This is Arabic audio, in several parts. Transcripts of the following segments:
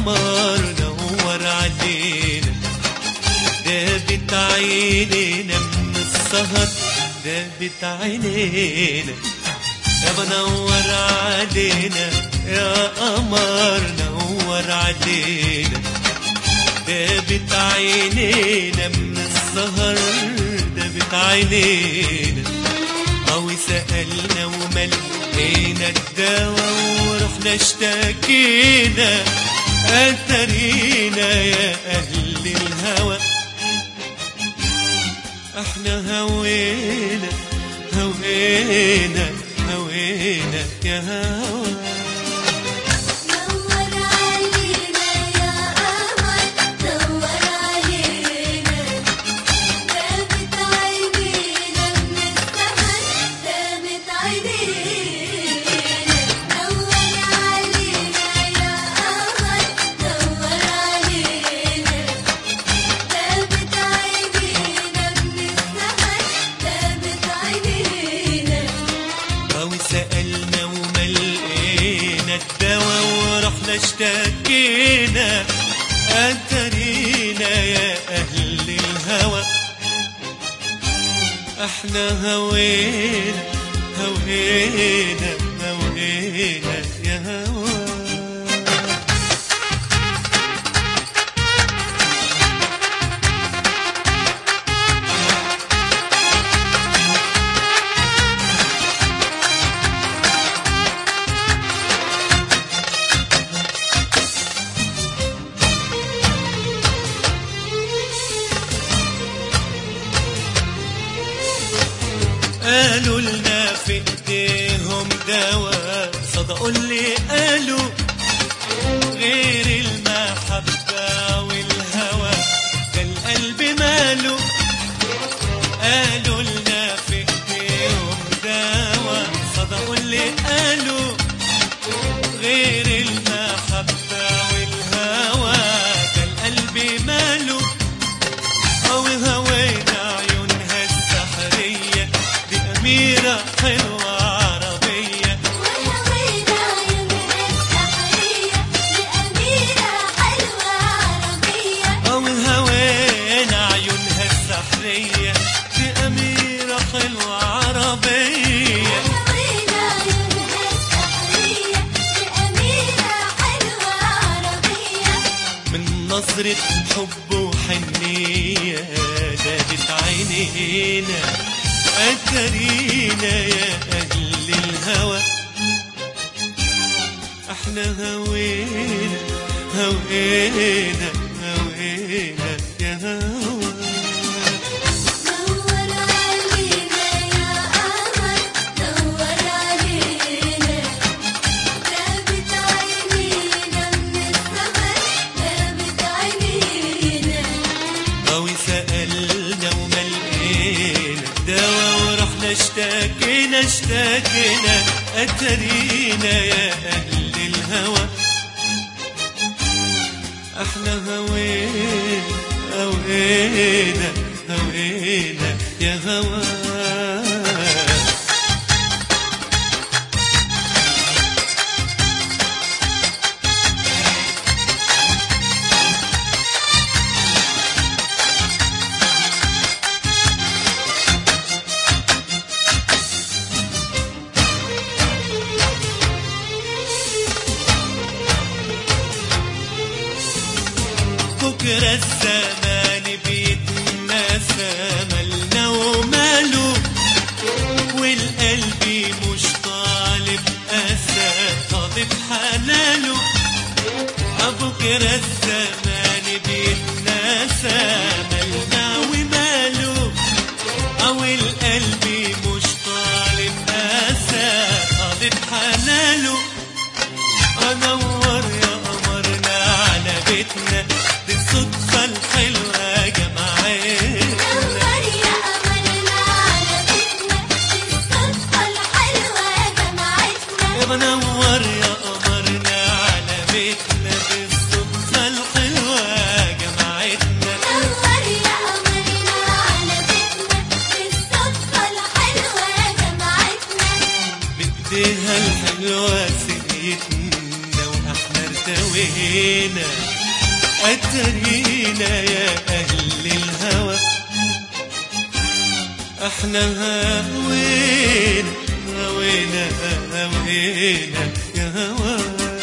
قمر نور علينا، دابت عينينا من السهر، دابت عينينا. يا بنور علينا يا قمر نور علينا، دابت عينينا من السهر، دابت عينينا. سألنا وما لقينا الدوا ورحنا اشتكينا، أترينا يا أهل الهوى احنا هوينا هوينا هوينا يا هوى. سألنا وما لقينا الدوا ورحنا اشتكينا، أترينا يا أهل الهوى احنا هوينا هوينا هوينا يا هوى. قالوا لنا في ايديهم دوا، صدقوا اللي قالوا، غير المحبة والهوى ده القلب ماله. قالوا لنا في ايديهم دوا، صدقوا اللي قالوا، غير المحبة والهوى ده القلب ماله. هوينا عيونها السحرية، دي أميرة حلوة عربية، وهوينا عيونها السحرية، دي أميرة حلوة عربية. وهوينا عيونها السحرية، دي أميرة حلوة عربية. وهوينا عيونها السحرية، دي أميرة حلوة عربية. من نظرة حب وحنية دابت عينينا، أترينا يا أهل الهوى احنا هوينا هوينا هوينا يا هوى. نور علينا يا قمر نور علينا، دابت عينينا من السهر، دابت عينينا. سألنا وما لقينا الدوا ورحنا اشتكينا اشتكينا، أترينا يا أهل الهوى احنا هوينا هوينا هوينا يا هوى. بكرة الزمان بيتناسى مالنا وماله، والقلب مش طالب أسى طالب حلاله. بكرة الزمان بيتناسى مالنا وماله، والقلب مش طالب أسى طالب حلاله. نور يا قمرنا على بيتنا، دي الصدفة الحلوة جمعتنا. نور يا قمرنا على بيتنا، دي الصدفة الحلوة جمعتنا. يا بنور يا قمرنا على بيتنا، دي الصدفة الحلوة جمعتنا. نور يا قمرنا على بيتنا، دي الصدفة الحلوة جمعتنا. بإيديها الحلوة سقيتنا واحنا ارتوينا. أترينا يا أهل الهوى احنا هوينا هوينا هوينا يا هوى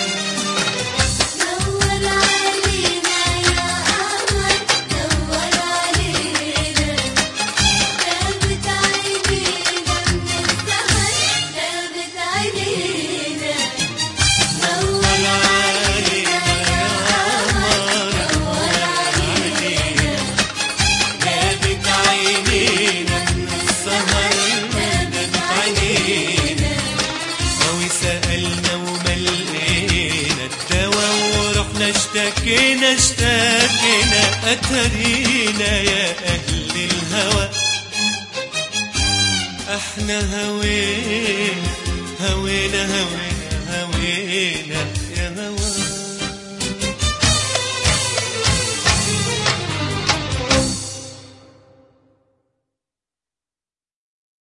نور علينا يا قمر نور علينا غابت عينينا من السهر غابت عينينا نور علينا يا قمر نور علينا غابت عينينا من السهر غابت عينينا وسألنا وما لقينا الدوا ورحنا اشتكينا أترينا يا أهل الهوى احنا هوينا هوينا هوينا